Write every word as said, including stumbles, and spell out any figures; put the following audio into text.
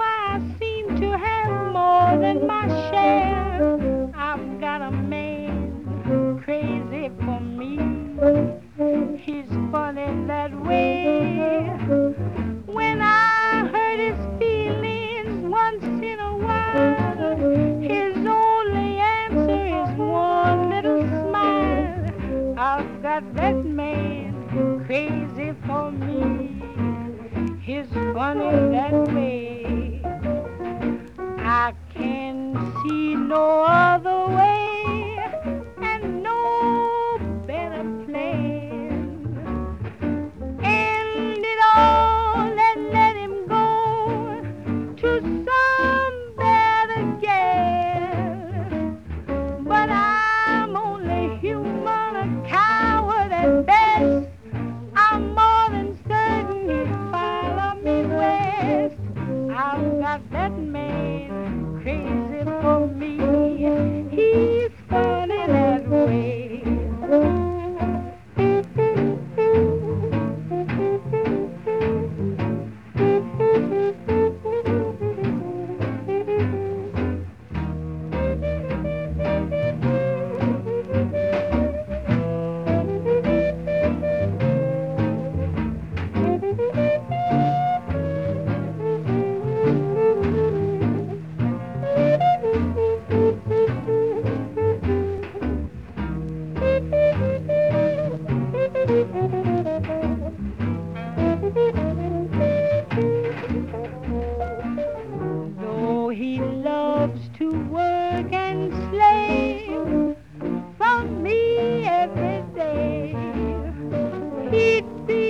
why I seem to have more than my share. I've got a man crazy for me. He's funny that way. When I hurt his feelings once in a while, his only answer is one little smile. I've got that man crazy for me. He's funny that way. I can see no other way and no better plan. End it all and let him go to some better gal. But I'm only human, a coward at best. I'm more than certain he'd follow me west. I've got that man crazy for me. He's funny that way. Though he loves to work and slave for me every day, he'd be